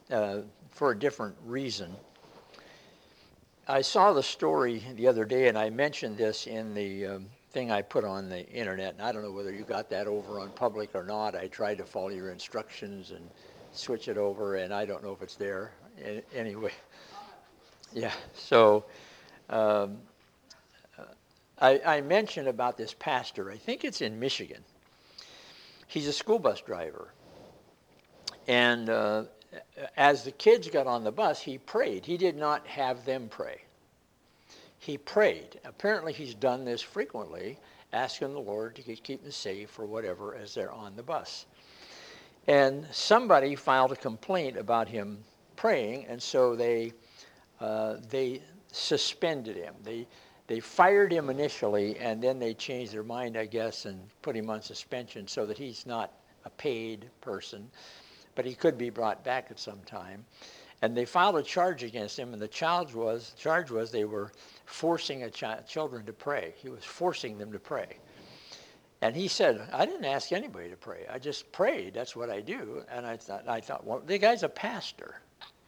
for a different reason. I saw the story the other day, and I mentioned this in the thing I put on the internet, and I don't know whether you got that over on public or not. I tried to follow your instructions and switch it over, and I don't know if it's there. Anyway, yeah, so um, I mentioned about this pastor. I think it's in Michigan. He's a school bus driver. And as the kids got on the bus, he prayed. He did not have them pray. He prayed. Apparently he's done this frequently, asking the Lord to keep them safe or whatever as they're on the bus. And somebody filed a complaint about him praying, and so they suspended him. They fired him initially, and then they changed their mind, I guess, and put him on suspension so that he's not a paid person, but he could be brought back at some time. And they filed a charge against him, and the charge was they were forcing children to pray. He was forcing them to pray. And he said, I didn't ask anybody to pray. I just prayed. That's what I do. And I thought, well, the guy's a pastor.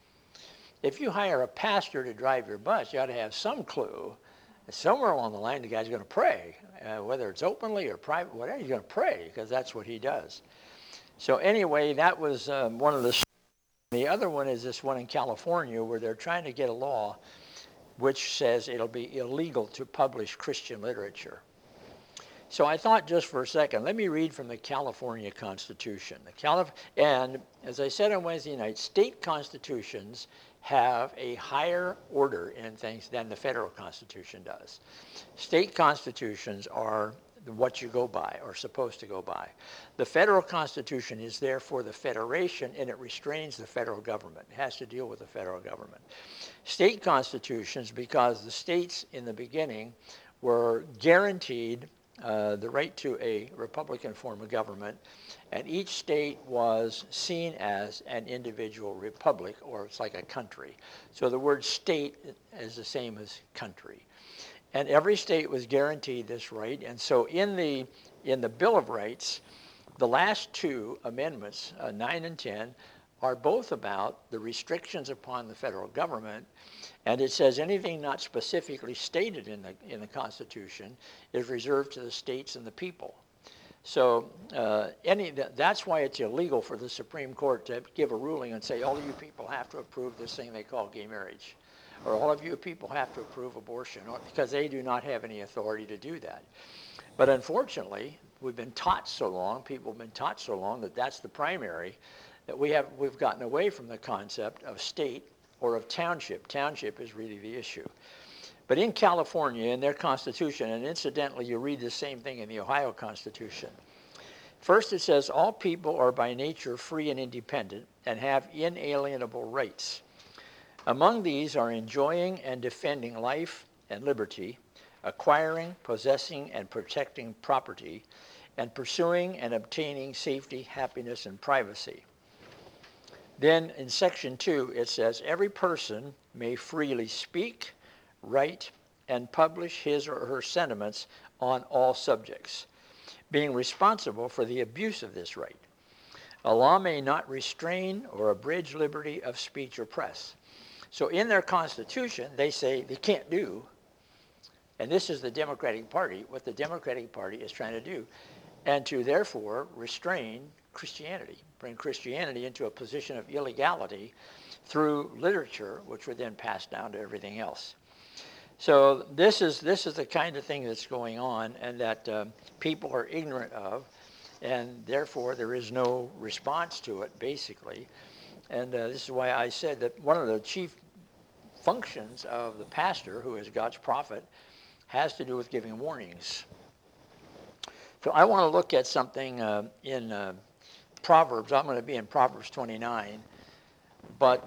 If you hire a pastor to drive your bus, you ought to have some clue. Somewhere along the line, the guy's going to pray, whether it's openly or private, whatever, he's going to pray, because that's what he does. So anyway, that was one of the. The other one is this one in California where they're trying to get a law which says it'll be illegal to publish Christian literature. So I thought just for a second, let me read from the California Constitution. And as I said on Wednesday night, state constitutions have a higher order in things than the federal Constitution does. State constitutions are what you go by, or supposed to go by. The federal Constitution is there for the federation, and it restrains the federal government. It has to deal with the federal government. State constitutions, because the states in the beginning were guaranteed the right to a Republican form of government, and each state was seen as an individual republic, or it's like a country. So the word state is the same as country. And every state was guaranteed this right. And so in the Bill of Rights, the last two amendments, 9 and 10, are both about the restrictions upon the federal government. And it says anything not specifically stated in the Constitution is reserved to the states and the people. So that's why it's illegal for the Supreme Court to give a ruling and say, all of you people have to approve this thing they call gay marriage. Or all of you people have to approve abortion, because they do not have any authority to do that. But unfortunately, we've been taught so long, people have been taught so long that that's the primary, that we've gotten away from the concept of state or of township. Township is really the issue. But in California, in their Constitution, and incidentally, you read the same thing in the Ohio Constitution. First, it says, all people are by nature free and independent and have inalienable rights. Among these are enjoying and defending life and liberty, acquiring, possessing, and protecting property, and pursuing and obtaining safety, happiness, and privacy. Then in section 2, it says, every person may freely speak, write, and publish his or her sentiments on all subjects, being responsible for the abuse of this right. A law may not restrain or abridge liberty of speech or press. So in their Constitution, they say they can't do, and this is the Democratic Party, what the Democratic Party is trying to do, and to therefore restrain Christianity, bring Christianity into a position of illegality through literature, which would then pass down to everything else. So this is the kind of thing that's going on, and that people are ignorant of, and therefore there is no response to it, basically. And this is why I said that one of the chief functions of the pastor, who is God's prophet, has to do with giving warnings. So I want to look at something in Proverbs. I'm going to be in Proverbs 29. But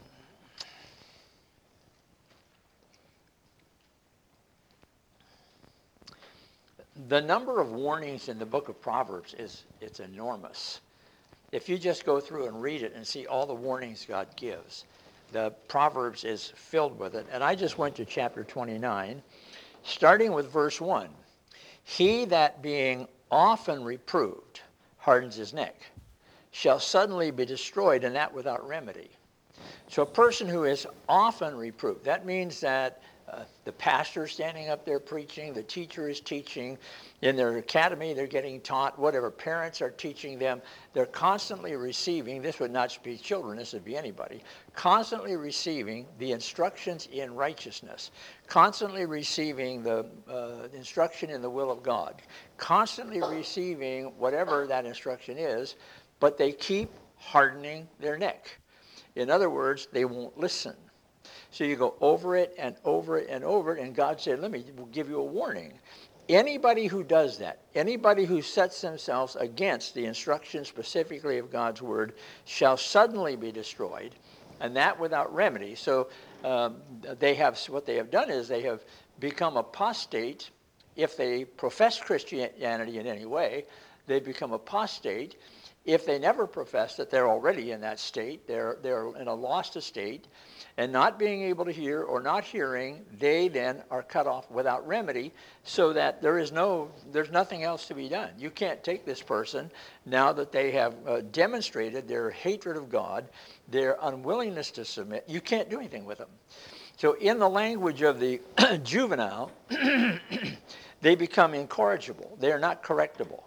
the number of warnings in the book of Proverbs it's enormous. If you just go through and read it and see all the warnings God gives, the Proverbs is filled with it. And I just went to chapter 29, starting with verse 1. He that being often reproved hardens his neck shall suddenly be destroyed, and that without remedy. So a person who is often reproved, that means that the pastor is standing up there preaching, the teacher is teaching, in their academy they're getting taught, whatever parents are teaching them, they're constantly receiving, this would not be children, this would be anybody, constantly receiving the instructions in righteousness, constantly receiving the instruction in the will of God, constantly receiving whatever that instruction is, but they keep hardening their neck. In other words, they won't listen. So you go over it and over it and over it, and God said, let me give you a warning. Anybody who does that, anybody who sets themselves against the instruction specifically of God's word, shall suddenly be destroyed, and that without remedy. So what they have done is they have become apostate. If they profess Christianity in any way, they become apostate. If they never profess that they're already in that state, they're in a lost estate, and not being able to hear or not hearing, they then are cut off without remedy, so that there's nothing else to be done. You can't take this person now that they have demonstrated their hatred of God, their unwillingness to submit. You can't do anything with them. So in the language of the juvenile, they become incorrigible. They are not correctable.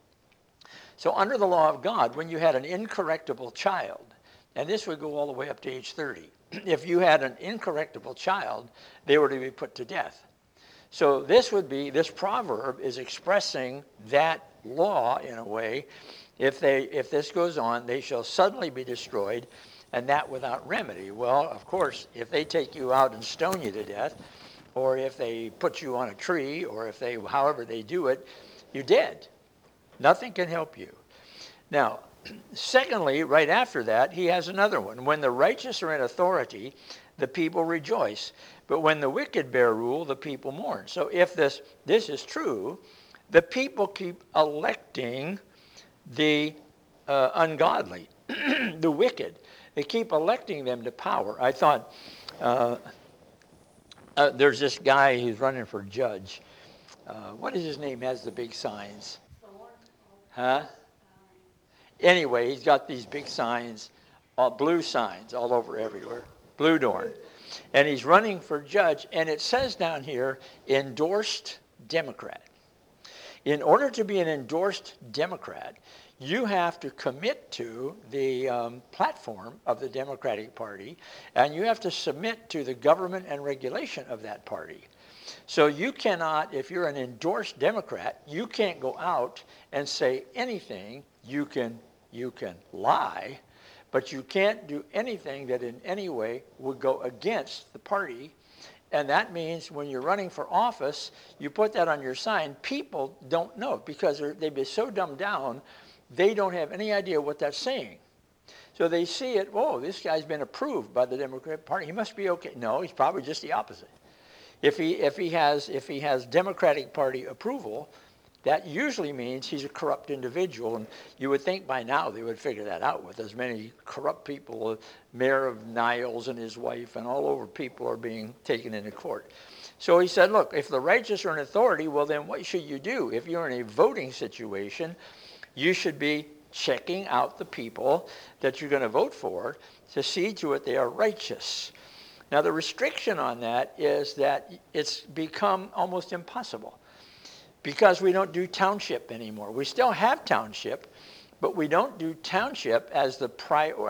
So under the law of God, when you had an incorrectable child, and this would go all the way up to age 30, if you had an incorrectable child, they were to be put to death. So this proverb is expressing that law in a way. If this goes on, they shall suddenly be destroyed, and that without remedy. Well, of course, if they take you out and stone you to death, or if they put you on a tree, or however they do it, you're dead. Nothing can help you. Now, secondly, right after that, he has another one. When the righteous are in authority, the people rejoice. But when the wicked bear rule, the people mourn. So if this is true, the people keep electing the ungodly, the wicked. They keep electing them to power. I thought, there's this guy who's running for judge. What is his name? Has the big signs. Huh? Anyway, he's got these big signs, blue signs all over everywhere. Blue Dorn. And he's running for judge, and it says down here, endorsed Democrat. In order to be an endorsed Democrat, you have to commit to the platform of the Democratic Party, and you have to submit to the government and regulation of that party. So you cannot, if you're an endorsed Democrat, you can't go out and say anything. You can lie, but you can't do anything that in any way would go against the party. And that means when you're running for office, you put that on your sign. People don't know because they've been so dumbed down, they don't have any idea what that's saying. So they see it, whoa, this guy's been approved by the Democratic Party. He must be okay. No, he's probably just the opposite. If he has Democratic Party approval, that usually means he's a corrupt individual, and you would think by now they would figure that out with as many corrupt people, Mayor of Niles and his wife, and all over people are being taken into court. So he said, look, if the righteous are in authority, well then what should you do? If you're in a voting situation, you should be checking out the people that you're going to vote for to see to it they are righteous. Now the restriction on that is that it's become almost impossible because we don't do township anymore. We still have township, but we don't do township as the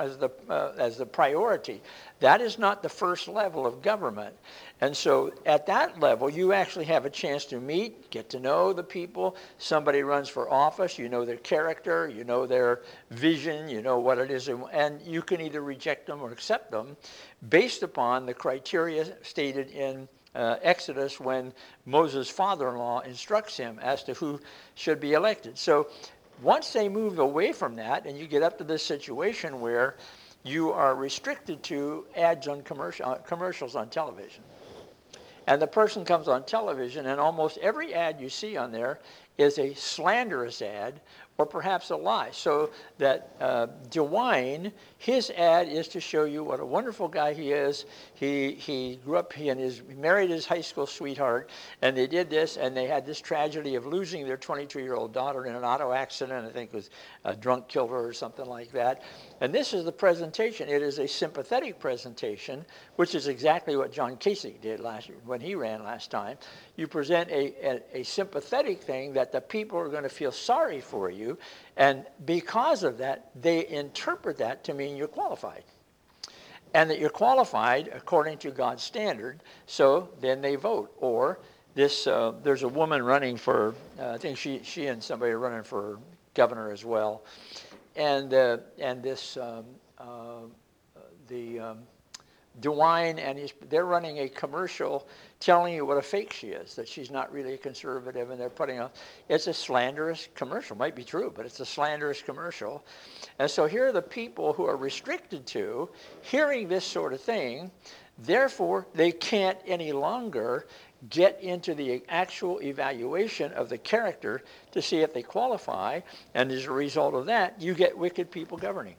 priority. That is not the first level of government. And so at that level, you actually have a chance to meet, get to know the people. Somebody runs for office, you know their character, you know their vision, you know what it is, and you can either reject them or accept them based upon the criteria stated in Exodus when Moses' father-in-law instructs him as to who should be elected. So once they move away from that and you get up to this situation where you are restricted to ads on commercials on television. And the person comes on television and almost every ad you see on there is a slanderous ad or perhaps a lie. So that DeWine, his ad is to show you what a wonderful guy he is. He grew up, he married his high school sweetheart, and they did this, and they had this tragedy of losing their 22-year-old daughter in an auto accident. I think it was a drunk killer or something like that. And this is the presentation. It is a sympathetic presentation, which is exactly what John Kasich did when he ran last time. You present a sympathetic thing that the people are going to feel sorry for you, and because of that, they interpret that to mean you're qualified. And that you're qualified according to God's standard, so then they vote. Or this, there's a woman running for, I think she and somebody are running for governor as well. And this, DeWine, and they're running a commercial telling you what a fake she is, that she's not really a conservative, and they're putting it's a slanderous commercial. Might be true, but it's a slanderous commercial. And so here are the people who are restricted to hearing this sort of thing. Therefore, they can't any longer get into the actual evaluation of the character to see if they qualify. And as a result of that, you get wicked people governing.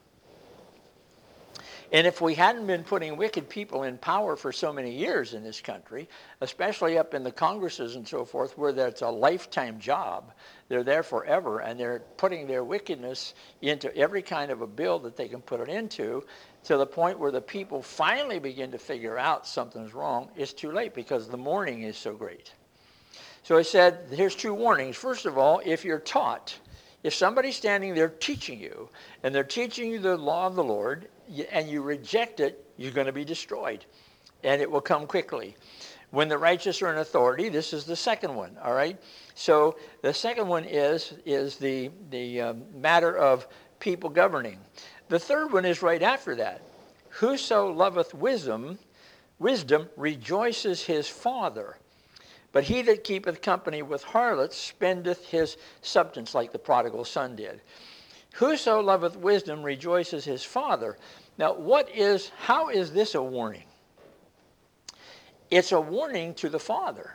And if we hadn't been putting wicked people in power for so many years in this country, especially up in the Congresses and so forth, where that's a lifetime job, they're there forever, and they're putting their wickedness into every kind of a bill that they can put it into, to the point where the people finally begin to figure out something's wrong, it's too late because the mourning is so great. So I said, here's 2 warnings. First of all, if you're taught, if somebody's standing there teaching you, and they're teaching you the law of the Lord, and you reject it, you're going to be destroyed, and it will come quickly. When the righteous are in authority, this is the second one, all right? So the second one is the matter of people governing. The third one is right after that. Whoso loveth wisdom rejoices his father. But he that keepeth company with harlots spendeth his substance, like the prodigal son did. Whoso loveth wisdom rejoices his father. Now, how is this a warning? It's a warning to the father.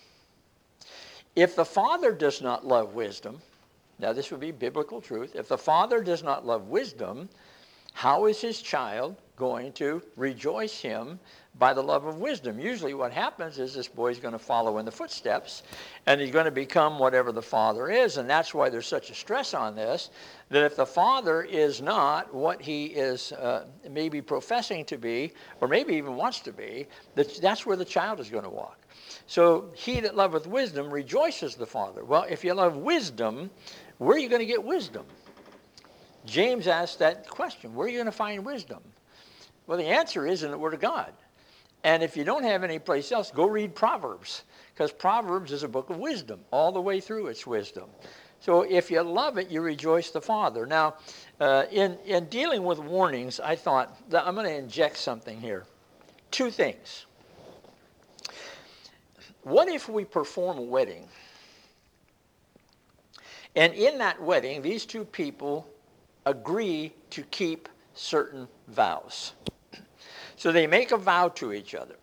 If the father does not love wisdom, now this would be biblical truth, if the father does not love wisdom, how is his child going to rejoice him by the love of wisdom? Usually what happens is this boy's going to follow in the footsteps, and he's going to become whatever the father is, and that's why there's such a stress on this, that if the father is not what he is maybe professing to be, or maybe even wants to be, that's where the child is going to walk. So he that loveth wisdom rejoices the father. Well, if you love wisdom, where are you going to get wisdom? James asked that question, where are you going to find wisdom? Well, the answer is in the Word of God. And if you don't have any place else, go read Proverbs, because Proverbs is a book of wisdom. All the way through it's wisdom. So if you love it, you rejoice the Father. Now, in dealing with warnings, I thought that I'm going to inject something here. 2 things. What if we perform a wedding, and in that wedding, these 2 people agree to keep certain vows? So they make a vow to each other.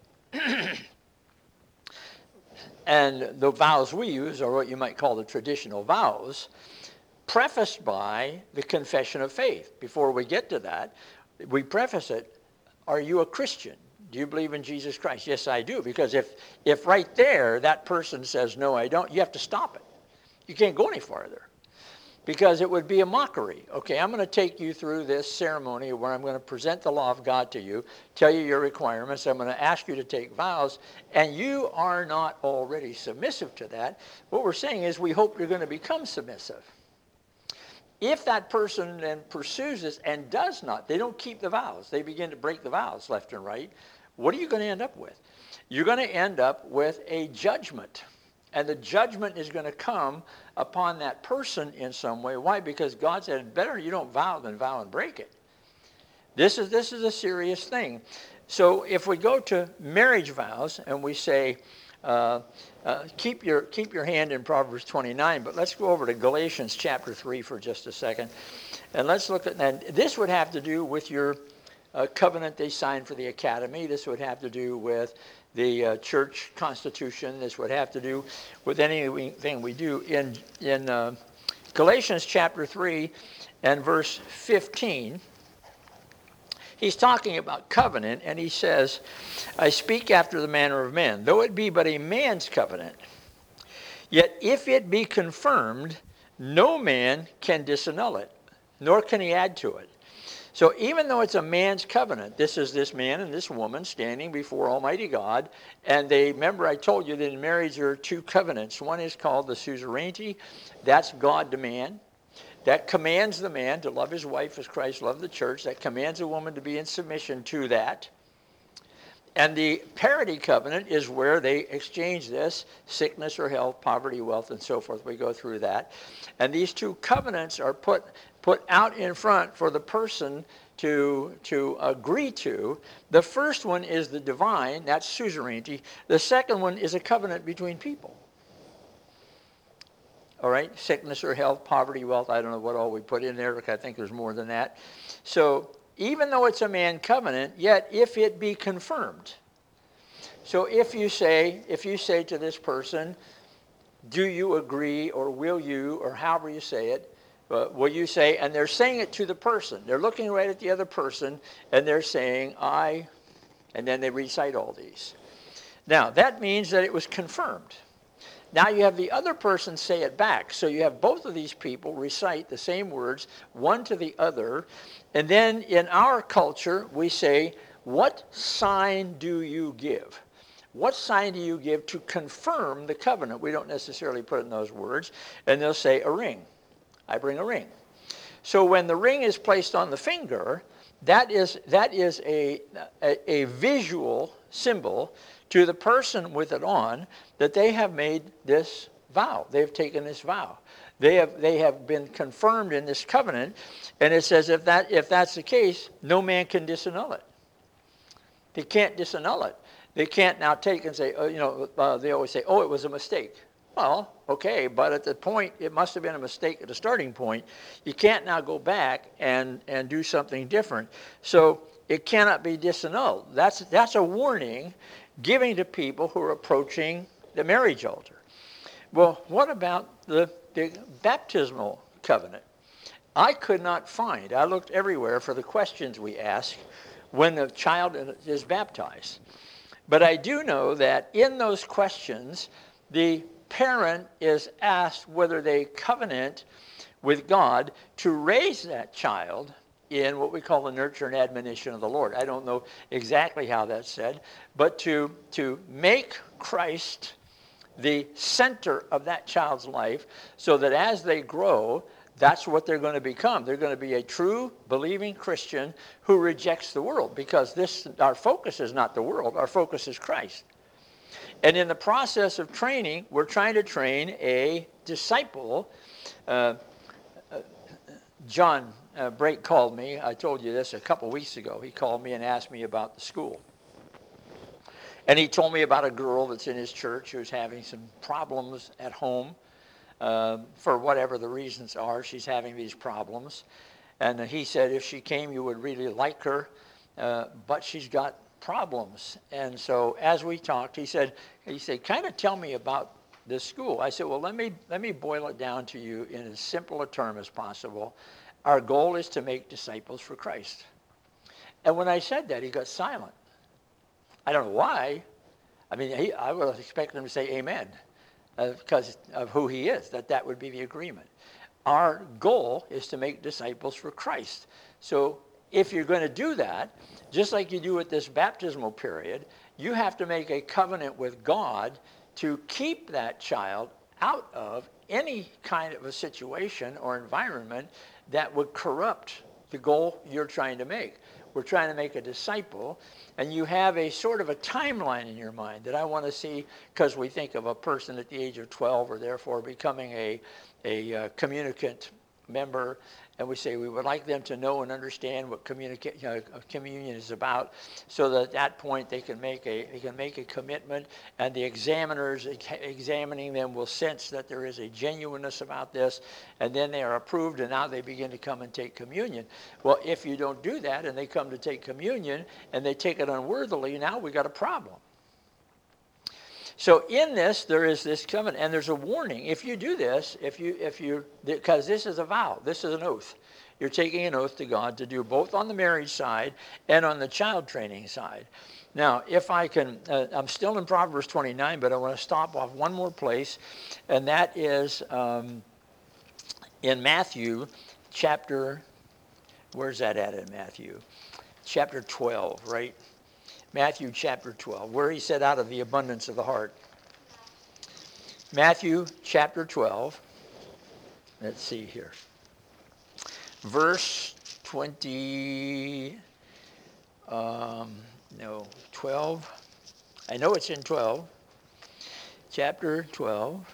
And the vows we use are what you might call the traditional vows, prefaced by the confession of faith. Before we get to that, we preface it, are you a Christian? Do you believe in Jesus Christ? Yes, I do. Because if right there that person says, no, I don't, you have to stop it. You can't go any farther. Because it would be a mockery. Okay, I'm going to take you through this ceremony where I'm going to present the law of God to you, tell you your requirements, I'm going to ask you to take vows, and you are not already submissive to that. What we're saying is we hope you're going to become submissive. If that person then pursues this and does not, they don't keep the vows, they begin to break the vows left and right, what are you going to end up with? You're going to end up with a judgment. And the judgment is going to come upon that person in some way. Why? Because God said, better you don't vow than vow and break it. This is a serious thing. So if we go to marriage vows and we say, keep your hand in Proverbs 29, but let's go over to Galatians chapter 3 for just a second. And let's look at that. This would have to do with your covenant they signed for the academy. This would have to do with the church constitution. This would have to do with anything we do. In Galatians chapter 3 and verse 15, he's talking about covenant, and he says, I speak after the manner of men, though it be but a man's covenant. Yet if it be confirmed, no man can disannul it, nor can he add to it. So even though it's a man's covenant, this is this man and this woman standing before Almighty God, and remember I told you that in marriage there are two covenants. One is called the suzerainty. That's God to man. That commands the man to love his wife as Christ loved the church. That commands a woman to be in submission to that. And the parity covenant is where they exchange this, sickness or health, poverty, wealth, and so forth. We go through that. And these two covenants are put out in front for the person to agree to. The first one is the divine, that's suzerainty. The second one is a covenant between people. All right, sickness or health, poverty, wealth, I don't know what all we put in there. I think there's more than that. So even though it's a man covenant, yet if it be confirmed. So if you say to this person, do you agree, or will you, or however you say it, will you say, and they're saying it to the person. They're looking right at the other person, and they're saying, I, and then they recite all these. Now, that means that it was confirmed. Now you have the other person say it back. So you have both of these people recite the same words, one to the other. And then in our culture, we say, what sign do you give? What sign do you give to confirm the covenant? We don't necessarily put it in those words. And they'll say, a ring. I bring a ring. So when the ring is placed on the finger, that is a visual symbol to the person with it on that they have made this vow. They've taken this vow. They have been confirmed in this covenant, and it says if that's the case, no man can disannul it. They can't disannul it. They can't now take and say, they always say, oh, it was a mistake. Well, okay, but at the point, it must have been a mistake at the starting point. You can't now go back and do something different. So it cannot be disannulled. That's a warning giving to people who are approaching the marriage altar. Well, what about the baptismal covenant? I could not find, I looked everywhere for the questions we ask when the child is baptized. But I do know that in those questions, the parent is asked whether they covenant with God to raise that child in what we call the nurture and admonition of the Lord. I don't know exactly how that's said, but to make Christ the center of that child's life so that as they grow, that's what they're going to become. They're going to be a true believing Christian who rejects the world, because our focus is not the world, our focus is Christ. And in the process of training, we're trying to train a disciple. John Brake called me. I told you this a couple weeks ago. He called me and asked me about the school. And he told me about a girl that's in his church who's having some problems at home. For whatever the reasons are, she's having these problems. And he said if she came, you would really like her, but she's got problems. And so as we talked, he said, kind of tell me about this school. I said, well, let me boil it down to you in as simple a term as possible. Our goal is to make disciples for Christ. And when I said that, he got silent. I don't know why. I mean, I would have expected him to say amen, because of who he is, that would be the agreement. Our goal is to make disciples for Christ. So if you're going to do that, just like you do with this baptismal period, you have to make a covenant with God to keep that child out of any kind of a situation or environment that would corrupt the goal you're trying to make. We're trying to make a disciple, and you have a sort of a timeline in your mind that I want to see, because we think of a person at the age of 12 or therefore becoming a communicant member, and we say we would like them to know and understand what communion is about, so that at that point they can make a commitment, and the examiners examining them will sense that there is a genuineness about this, and then they are approved, and now they begin to come and take communion. Well, if you don't do that and they come to take communion and they take it unworthily, now we got a problem. So in this, there is this covenant, and there's a warning. If you do this, because this is a vow, this is an oath. You're taking an oath to God to do both on the marriage side and on the child training side. Now, if I can, I'm still in Proverbs 29, but I want to stop off one more place, and that is in Matthew chapter Where's that at in Matthew? Chapter 12, right? Matthew chapter 12, where he said out of the abundance of the heart. Matthew chapter 12. Let's see here. Verse 20, 12. I know it's in 12. Chapter 12.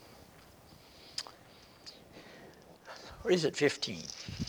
Or is it 15?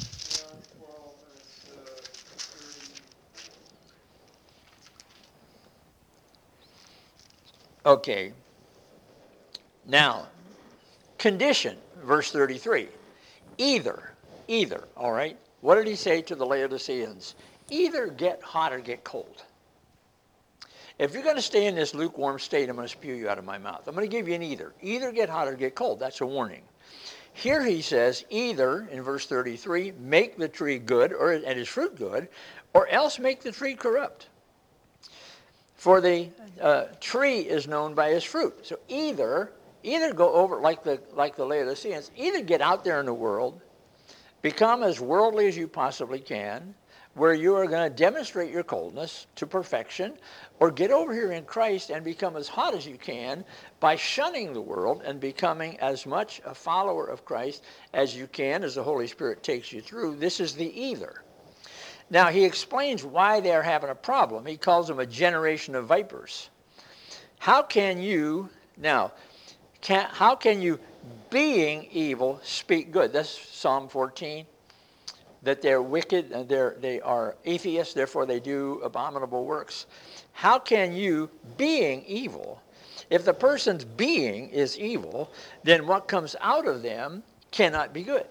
Okay. Now, condition, verse 33. Either, all right? What did he say to the Laodiceans? Either get hot or get cold. If you're going to stay in this lukewarm state, I'm going to spew you out of my mouth. I'm going to give you an either. Either get hot or get cold. That's a warning. Here he says, either, in verse 33, make the tree good, and its fruit good, or else make the tree corrupt. For the tree is known by his fruit. So either go over, like the Laodiceans, either get out there in the world, become as worldly as you possibly can, where you are going to demonstrate your coldness to perfection, or get over here in Christ and become as hot as you can by shunning the world and becoming as much a follower of Christ as you can as the Holy Spirit takes you through. This is the either. Now, he explains why they're having a problem. He calls them a generation of vipers. How can you, being evil, speak good? That's Psalm 14. That they're wicked and they are atheists, therefore they do abominable works. How can you, being evil, if the person's being is evil, then what comes out of them cannot be good?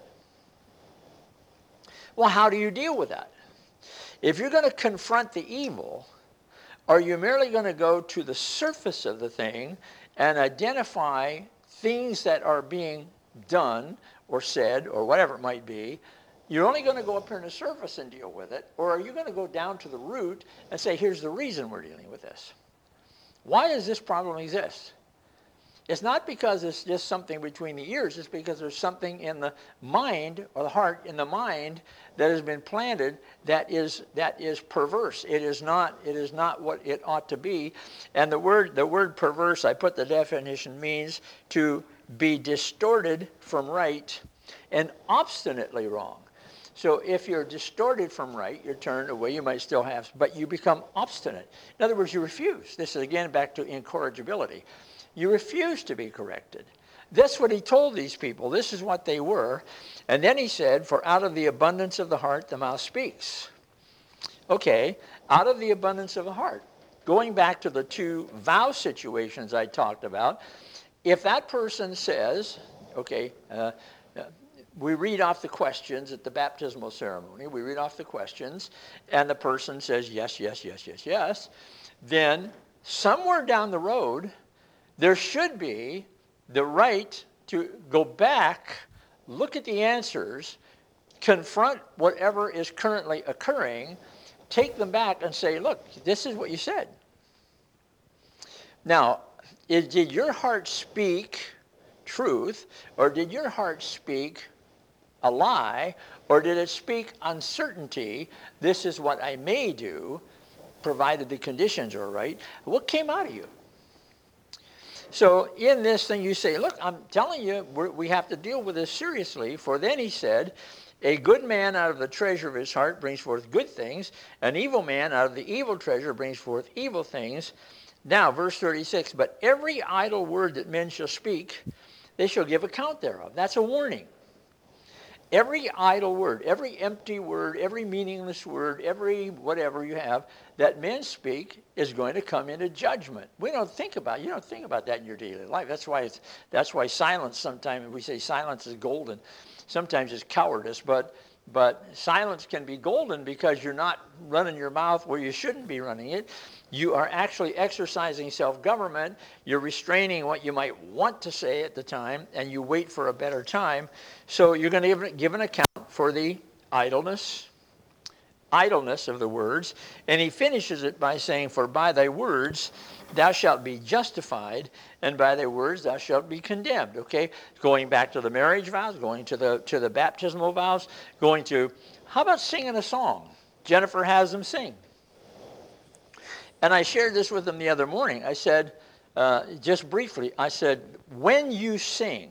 Well, how do you deal with that? If you're going to confront the evil, are you merely going to go to the surface of the thing and identify things that are being done or said or whatever it might be? You're only going to go up here on the surface and deal with it, or are you going to go down to the root and say, here's the reason we're dealing with this? Why does this problem exist? It's not because it's just something between the ears. It's because there's something in the mind, or the heart in the mind, that has been planted that is perverse. It is not what it ought to be. And the word perverse, I put the definition, means to be distorted from right and obstinately wrong. So if you're distorted from right, you're turned away, you might still have, but you become obstinate. In other words, you refuse. This is again back to incorrigibility. You refuse to be corrected. That's what he told these people. This is what they were. And then he said, for out of the abundance of the heart, the mouth speaks. Okay, out of the abundance of the heart. Going back to the two vow situations I talked about, if that person says, okay, we read off the questions at the baptismal ceremony. We read off the questions, and the person says yes, yes, yes, yes, yes. Then somewhere down the road, there should be the right to go back, look at the answers, confront whatever is currently occurring, take them back and say, look, this is what you said. Now, did your heart speak truth, or did your heart speak a lie, or did it speak uncertainty? This is what I may do, provided the conditions are right. What came out of you? So in this thing you say, look, I'm telling you, we have to deal with this seriously. For then he said, a good man out of the treasure of his heart brings forth good things. An evil man out of the evil treasure brings forth evil things. Now, verse 36, but every idle word that men shall speak, they shall give account thereof. That's a warning. Every idle word, every empty word, every meaningless word, every whatever you have that men speak is going to come into judgment. You don't think about that in your daily life. That's why silence sometimes, we say silence is golden. Sometimes it's cowardice, but silence can be golden because you're not running your mouth where you shouldn't be running it. You are actually exercising self-government. You're restraining what you might want to say at the time, and you wait for a better time. So you're going to give an account for the idleness of the words. And he finishes it by saying, for by thy words thou shalt be justified, and by thy words thou shalt be condemned. Okay, going back to the marriage vows, going to the baptismal vows, going to how about singing a song? Jennifer has them sing. And I shared this with them the other morning. I said, just briefly, I said, when you sing,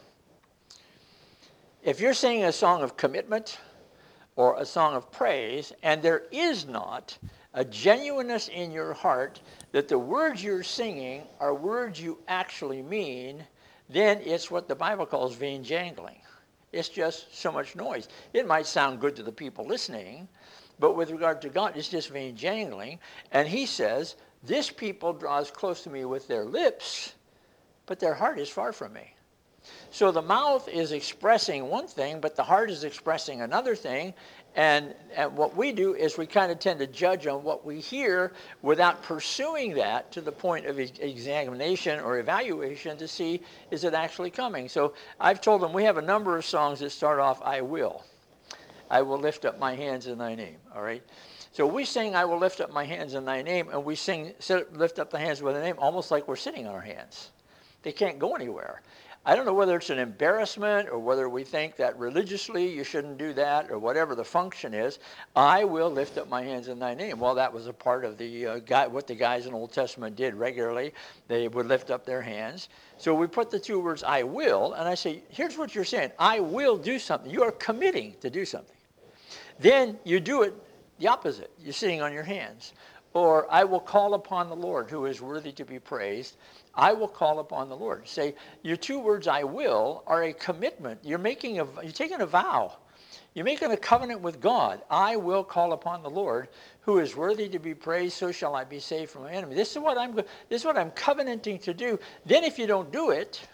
if you're singing a song of commitment or a song of praise, and there is not a genuineness in your heart that the words you're singing are words you actually mean, then it's what the Bible calls vain jangling. It's just so much noise. It might sound good to the people listening, but with regard to God, it's just vain jangling. And he says, this people draws close to me with their lips, but their heart is far from me. So the mouth is expressing one thing, but the heart is expressing another thing. And what we do is we kind of tend to judge on what we hear without pursuing that to the point of examination or evaluation to see, is it actually coming? So I've told them we have a number of songs that start off, I will lift up my hands in thy name, all right? So we sing, I will lift up my hands in thy name, and we sing, lift up the hands with the name, almost like we're sitting on our hands. They can't go anywhere. I don't know whether it's an embarrassment or whether we think that religiously you shouldn't do that or whatever the function is. I will lift up my hands in thy name. Well, that was a part of the what the guys in the Old Testament did regularly. They would lift up their hands. So we put the two words, I will, and I say, here's what you're saying. I will do something. You are committing to do something. Then you do it the opposite. You're sitting on your hands. Or I will call upon the Lord who is worthy to be praised. I will call upon the Lord. Say, your two words, I will, are a commitment. You're taking a vow. You're making a covenant with God. I will call upon the Lord who is worthy to be praised, so shall I be saved from my enemy. This is what I'm covenanting to do. Then if you don't do it,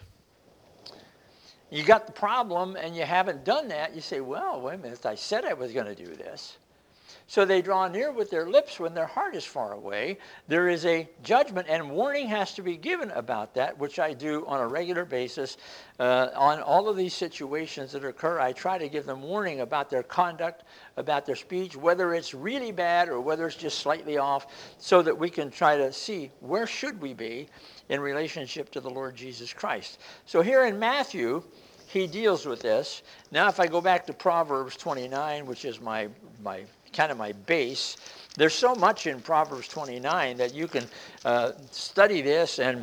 you got the problem and you haven't done that, you say, well, wait a minute, I said I was going to do this. So they draw near with their lips when their heart is far away. There is a judgment, and warning has to be given about that, which I do on a regular basis. On all of these situations that occur, I try to give them warning about their conduct, about their speech, whether it's really bad or whether it's just slightly off, so that we can try to see where should we be in relationship to the Lord Jesus Christ. So here in Matthew, he deals with this. Now if I go back to Proverbs 29, which is my kind of my base, there's so much in Proverbs 29 that you can study this and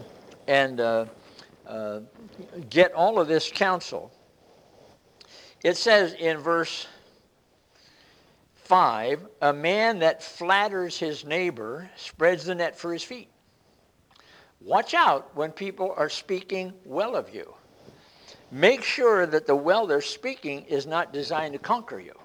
get all of this counsel. It says in verse 5, a man that flatters his neighbor spreads the net for his feet. Watch out when people are speaking well of you. Make sure that the well they're speaking is not designed to conquer you.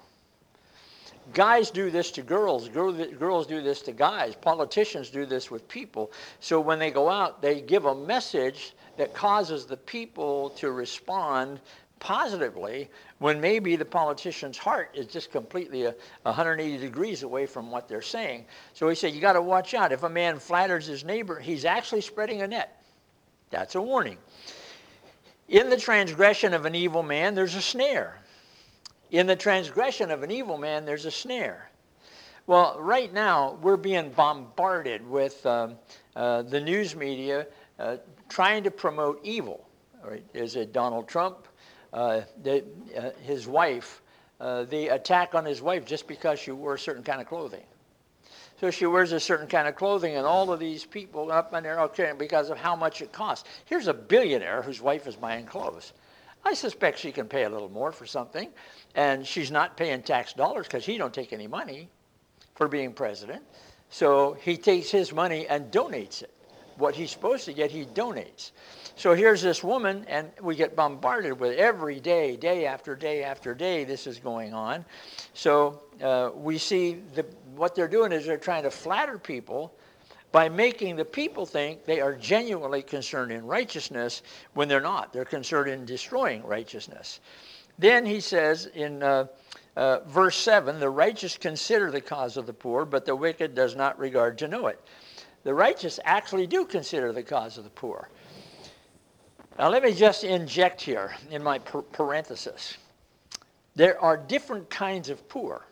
Guys do this to girls. Girls do this to guys. Politicians do this with people. So when they go out, they give a message that causes the people to respond positively when maybe the politician's heart is just completely 180 degrees away from what they're saying. So he said, you got to watch out. If a man flatters his neighbor, he's actually spreading a net. That's a warning. In the transgression of an evil man, there's a snare. In the transgression of an evil man, there's a snare. Well, right now, we're being bombarded with the news media trying to promote evil. Right? Is it Donald Trump? His wife, the attack on his wife just because she wore a certain kind of clothing. So she wears a certain kind of clothing, and all of these people up in there, okay, because of how much it costs. Here's a billionaire whose wife is buying clothes. I suspect she can pay a little more for something, and she's not paying tax dollars because he don't take any money for being president. So he takes his money and donates it. What he's supposed to get, he donates. So here's this woman, and we get bombarded with every day, day after day after day, this is going on. So we see what they're doing is they're trying to flatter people by making the people think they are genuinely concerned in righteousness when they're not. They're concerned in destroying righteousness. Then he says in verse 7, the righteous consider the cause of the poor, but the wicked does not regard to know it. The righteous actually do consider the cause of the poor. Now let me just inject here in my parenthesis. There are different kinds of poor.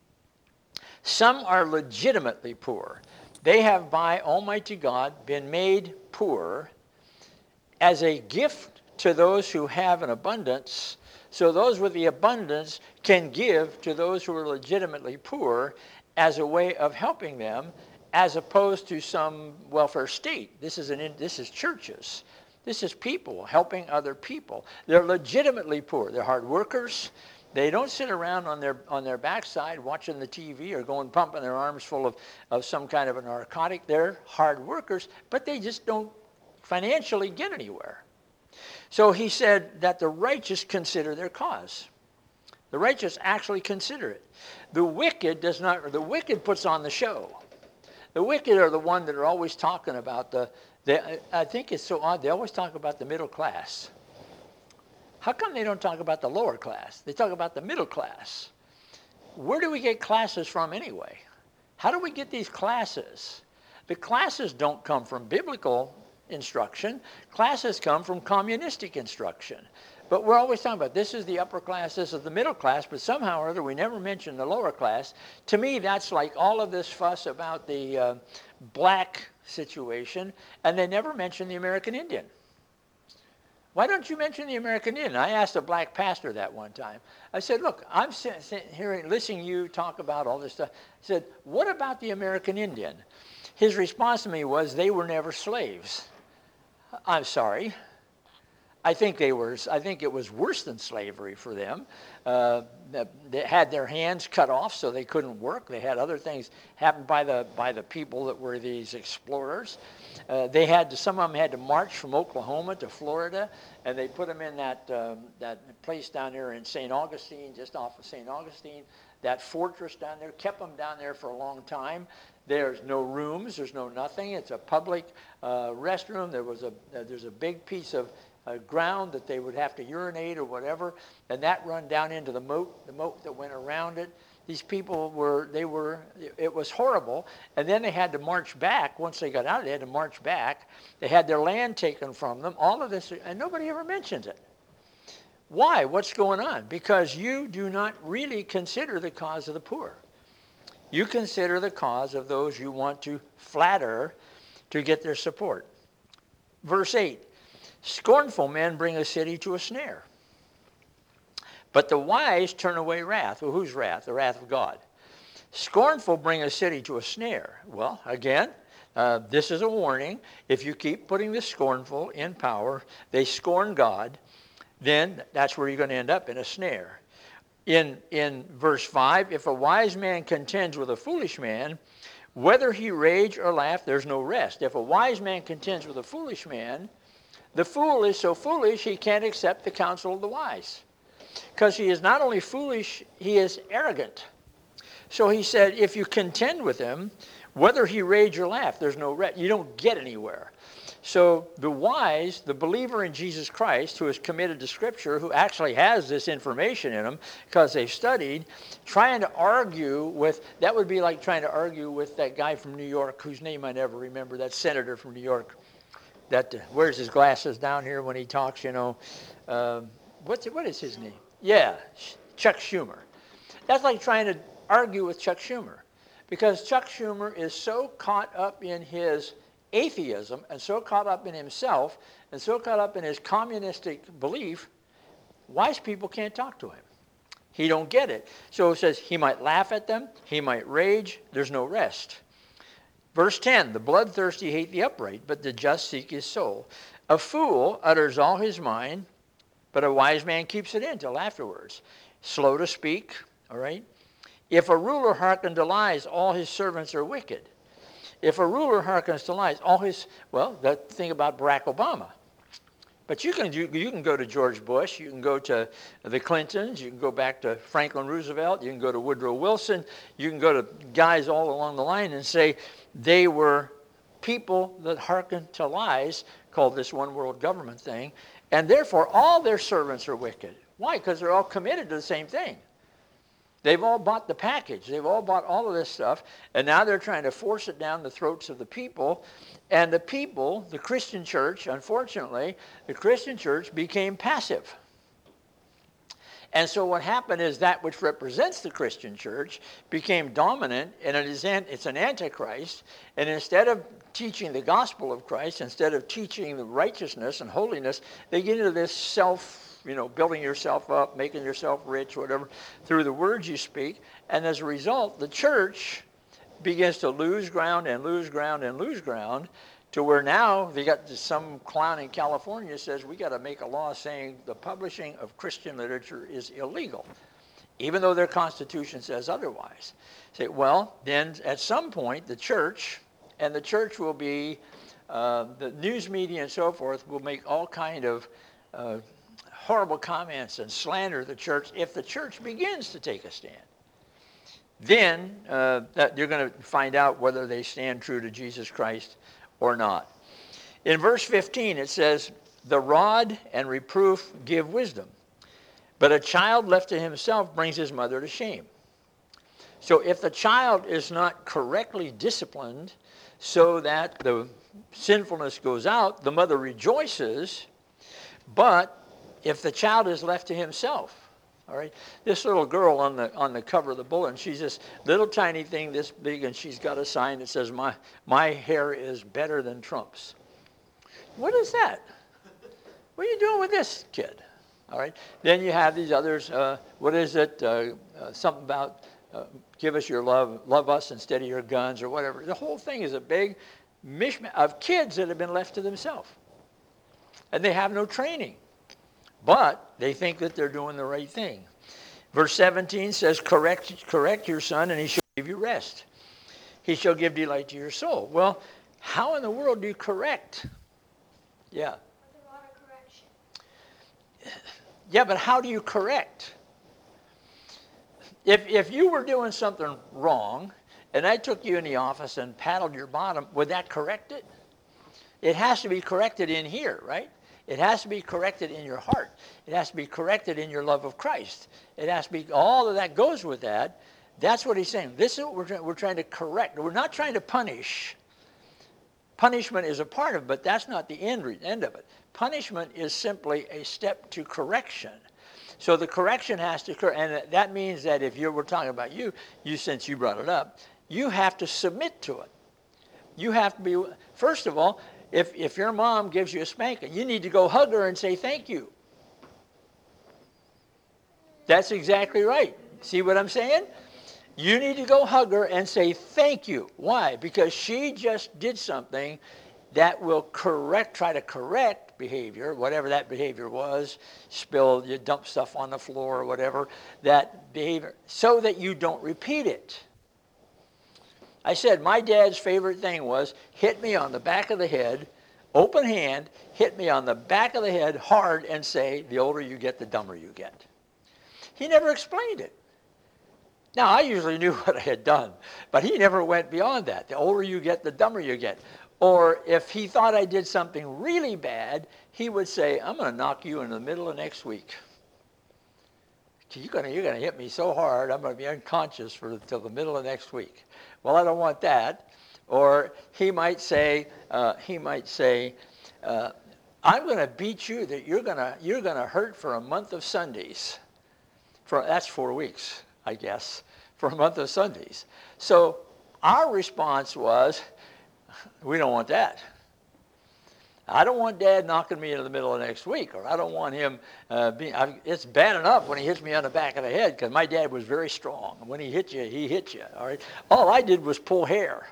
Some are legitimately poor. They have by Almighty God been made poor as a gift to those who have an abundance So those with the abundance can give to those who are legitimately poor as a way of helping them, as opposed to some welfare state. This is churches. This is people helping other people. They're legitimately poor. They're hard workers. They don't sit around on their backside watching the TV or going pumping their arms full of some kind of a narcotic. They're hard workers, but they just don't financially get anywhere. So he said that the righteous consider their cause. The righteous actually consider it. The wicked does not. The wicked puts on the show. The wicked are the one that are always talking about I think it's so odd. They always talk about the middle class. How come they don't talk about the lower class? They talk about the middle class. Where do we get classes from anyway? How do we get these classes? The classes don't come from biblical instruction. Classes come from communistic instruction. But we're always talking about this is the upper class, this is the middle class, but somehow or other we never mention the lower class. To me, that's like all of this fuss about the black situation, and they never mention the American Indian. Why don't you mention the American Indian? I asked a black pastor that one time. I said, look, I'm sitting here listening to you talk about all this stuff. I said, what about the American Indian? His response to me was, they were never slaves. I'm sorry. I think it was worse than slavery for them. They had their hands cut off so they couldn't work. They had other things happen by the people that were these explorers. Some of them had to march from Oklahoma to Florida, and they put them in that place down there in St. Augustine, just off of St. Augustine. That fortress down there kept them down there for a long time. There's no rooms. There's no nothing. It's a public restroom. There's a big piece of ground that they would have to urinate or whatever, and that run down into the moat that went around it. These people it was horrible. And then they had to march back. Once they got out, they had to march back. They had their land taken from them, all of this, and nobody ever mentions it. Why? What's going on? Because you do not really consider the cause of the poor. You consider the cause of those you want to flatter to get their support. Verse 8, scornful men bring a city to a snare, but the wise turn away wrath. Well, whose wrath? The wrath of God. Scornful bring a city to a snare. Well, again, this is a warning. If you keep putting the scornful in power, they scorn God, then that's where you're going to end up, in a snare. In verse 5, if a wise man contends with a foolish man, whether he rage or laugh, there's no rest. If a wise man contends with a foolish man, the fool is so foolish he can't accept the counsel of the wise. Because he is not only foolish, he is arrogant. So he said, if you contend with him, whether he rage or laugh, there's no rest. You don't get anywhere. So the wise, the believer in Jesus Christ, who is committed to Scripture, who actually has this information in them because they've studied, trying to argue with, that would be like trying to argue with that guy from New York, whose name I never remember, that senator from New York, that wears his glasses down here when he talks, what is his name? Yeah, Chuck Schumer. That's like trying to argue with Chuck Schumer, because Chuck Schumer is so caught up in his atheism and so caught up in himself and so caught up in his communistic belief, wise people can't talk to him. He don't get it. So it says he might laugh at them, he might rage, there's no rest. Verse 10, the bloodthirsty hate the upright, but the just seek his soul. A fool utters all his mind, but a wise man keeps it in till afterwards. Slow to speak, all right? If a ruler hearken to lies, all his servants are wicked. If a ruler hearkens to lies, that thing about Barack Obama. But you can go to George Bush, you can go to the Clintons, you can go back to Franklin Roosevelt, you can go to Woodrow Wilson, you can go to guys all along the line and say they were people that hearkened to lies, called this one world government thing, and therefore all their servants are wicked. Why? Because they're all committed to the same thing. They've all bought the package. They've all bought all of this stuff, and now they're trying to force it down the throats of the people. And the people, the Christian church, unfortunately, the Christian church became passive. And so what happened is that which represents the Christian church became dominant, and it's an antichrist. And instead of teaching the gospel of Christ, instead of teaching the righteousness and holiness, they get into this building yourself up, making yourself rich, whatever, through the words you speak. And as a result, the church begins to lose ground and lose ground and lose ground, to where now they got some clown in California says we got to make a law saying the publishing of Christian literature is illegal, even though their Constitution says otherwise. Say, well, then at some point the church will be, the news media and so forth will make all kind of horrible comments and slander the church if the church begins to take a stand. Then that you're going to find out whether they stand true to Jesus Christ or not. In verse 15 it says, the rod and reproof give wisdom, but a child left to himself brings his mother to shame. So if the child is not correctly disciplined so that the sinfulness goes out, the mother rejoices. But if the child is left to himself, all right, this little girl on the cover of the bulletin, she's this little tiny thing this big, and she's got a sign that says, my hair is better than Trump's. What is that? What are you doing with this kid? All right. Then you have these others. What is it? Something about give us your love us instead of your guns, or whatever. The whole thing is a big mishmash of kids that have been left to themselves. And they have no training. But they think that they're doing the right thing. Verse 17 says, correct your son, and he shall give you rest. He shall give delight to your soul. Well, how in the world do you correct? Yeah. With a lot of correction. Yeah, but how do you correct? If you were doing something wrong, and I took you in the office and paddled your bottom, would that correct it? It has to be corrected in here, right? It has to be corrected in your heart. It has to be corrected in your love of Christ. It has to be, all of that goes with that. That's what he's saying. This is what we're trying to correct. We're not trying to punish. Punishment is a part of it, but that's not the end of it. Punishment is simply a step to correction. So the correction has to occur, and that means that if we're talking about you since you brought it up, you have to submit to it. You have to be, first of all, if your mom gives you a spanking, you need to go hug her and say thank you. That's exactly right. See what I'm saying? You need to go hug her and say thank you. Why? Because she just did something that will try to correct behavior, whatever that behavior was, you dump stuff on the floor or whatever, that behavior, so that you don't repeat it. I said my dad's favorite thing was hit me on the back of the head, open hand, hit me on the back of the head hard and say, the older you get, the dumber you get. He never explained it. Now, I usually knew what I had done, but he never went beyond that. The older you get, the dumber you get. Or if he thought I did something really bad, he would say, I'm going to knock you in the middle of next week. You're going to hit me so hard, I'm going to be unconscious till the middle of next week. Well, I don't want that. Or he might say, I'm going to beat you that you're going to hurt for a month of Sundays. That's 4 weeks, I guess, for a month of Sundays. So our response was, we don't want that. I don't want Dad knocking me into the middle of next week, or I don't want him it's bad enough when he hits me on the back of the head, because my dad was very strong. When he hit you, all right? All I did was pull hair.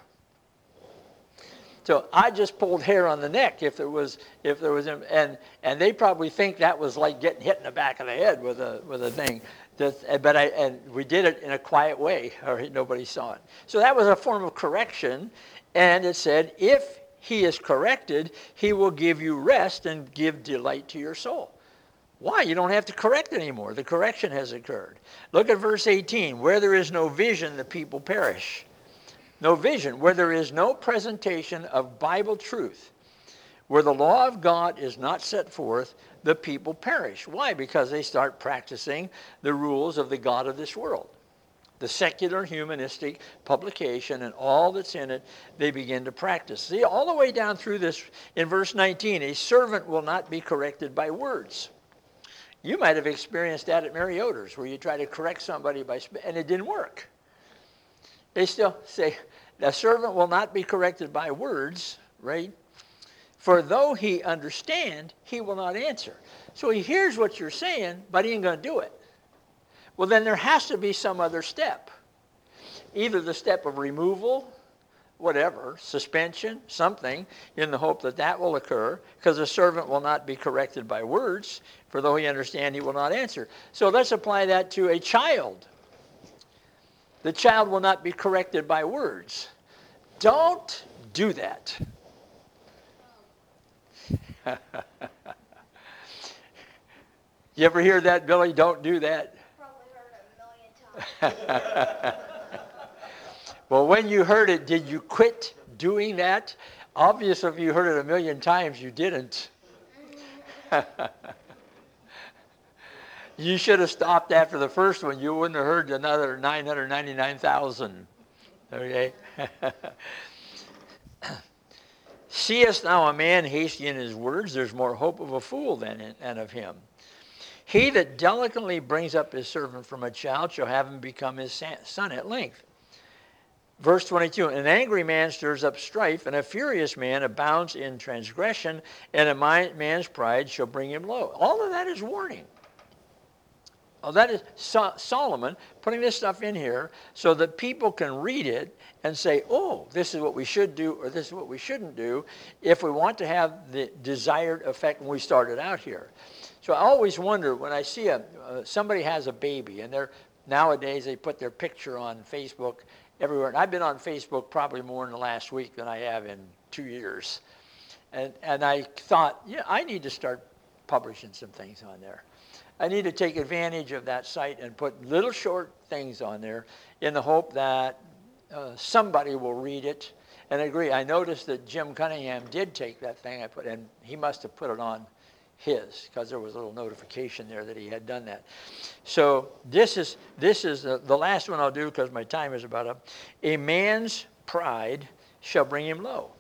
So I just pulled hair on the neck if there was, and they probably think that was like getting hit in the back of the head with a thing. But we did it in a quiet way, or nobody saw it. So that was a form of correction, and it said, if he is corrected, he will give you rest and give delight to your soul. Why? You don't have to correct anymore. The correction has occurred. Look at verse 18. Where there is no vision, the people perish. No vision. Where there is no presentation of Bible truth, where the law of God is not set forth, the people perish. Why? Because they start practicing the rules of the God of this world. The secular humanistic publication and all that's in it, they begin to practice. See, all the way down through this, in verse 19, a servant will not be corrected by words. You might have experienced that at Mary Yoder's, where you try to correct somebody and it didn't work. They still say, a servant will not be corrected by words, right? For though he understand, he will not answer. So he hears what you're saying, but he ain't going to do it. Well, then there has to be some other step. Either the step of removal, whatever, suspension, something, in the hope that that will occur, because the servant will not be corrected by words, for though he understand, he will not answer. So let's apply that to a child. The child will not be corrected by words. Don't do that. You ever hear that, Billy? Don't do that. Probably heard it a million times. Well, when you heard it, did you quit doing that? Obviously, if you heard it a million times, you didn't. You should have stopped after the first one. You wouldn't have heard another 999,000. Okay? Seest thou a man hasty in his words? There's more hope of a fool than of him. He that delicately brings up his servant from a child shall have him become his son at length. Verse 22, an angry man stirs up strife, and a furious man abounds in transgression, and a man's pride shall bring him low. All of that is warning. Oh, that is Solomon putting this stuff in here so that people can read it and say, oh, this is what we should do, or this is what we shouldn't do, if we want to have the desired effect when we started out here. So I always wonder when I see somebody has a baby, and nowadays they put their picture on Facebook everywhere. And I've been on Facebook probably more in the last week than I have in 2 years. And I thought, yeah, I need to start publishing some things on there. I need to take advantage of that site and put little short things on there in the hope that somebody will read it and agree. I noticed that Jim Cunningham did take that thing I put, and he must have put it on his, because there was a little notification there that he had done that. So this is the last one I'll do, because my time is about up. A man's pride shall bring him low.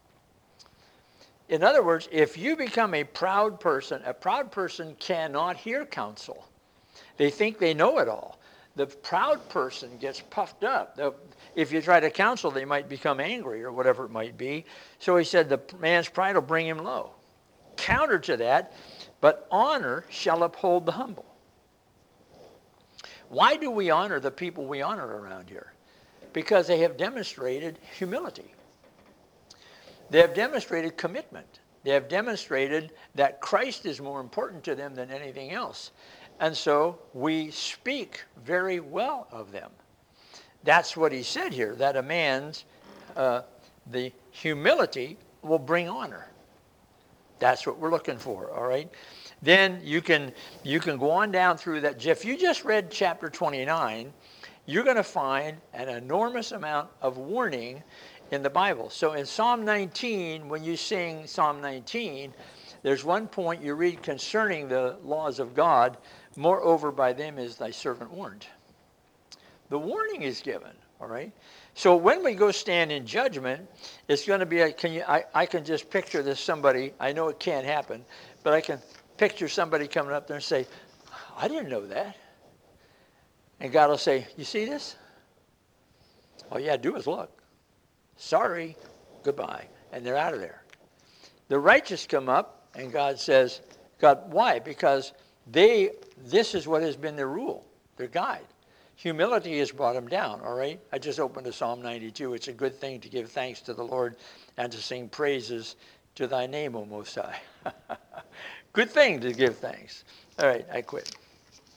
In other words, if you become a proud person cannot hear counsel. They think they know it all. The proud person gets puffed up. If you try to counsel, they might become angry or whatever it might be. So he said the man's pride will bring him low. Counter to that, but honor shall uphold the humble. Why do we honor the people we honor around here? Because they have demonstrated humility. They have demonstrated commitment. They have demonstrated that Christ is more important to them than anything else. And so we speak very well of them. That's what he said here, that a man's, the humility will bring honor. That's what we're looking for, all right? Then you can go on down through that. If you just read chapter 29, you're going to find an enormous amount of warning in the Bible. So in Psalm 19, when you sing Psalm 19, there's one point you read concerning the laws of God, moreover by them is thy servant warned. The warning is given, all right? So when we go stand in judgment, it's going to be, I can just picture this somebody, I know it can't happen, but I can picture somebody coming up there and say, I didn't know that. And God will say, you see this? All you got to do is look. Sorry, goodbye. And they're out of there. The righteous come up, and God says, God, why? Because this is what has been their rule, their guide. Humility has brought them down, all right? I just opened to Psalm 92. It's a good thing to give thanks to the Lord and to sing praises to thy name, O Most High. Good thing to give thanks. All right, I quit.